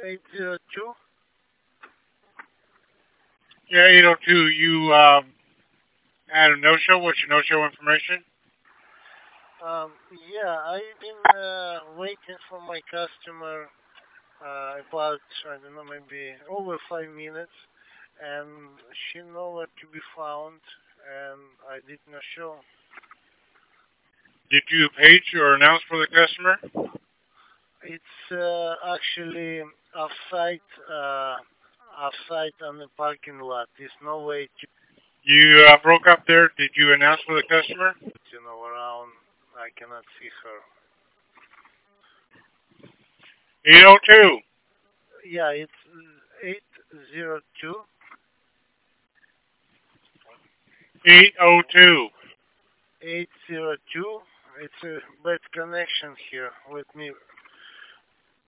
802. Yeah, 802. You had a no-show. What's your no-show information? Yeah, I've been waiting for my customer about, I don't know, maybe over 5 minutes, and she nowhere to be found, and I did not show. Did you page or announce for the customer? It's actually offsite on the parking lot. There's no way to, You broke up there. Did you announce for the customer? around. I cannot see her. 802. Yeah, it's 802. 802. 802. It's a bad connection here. Let me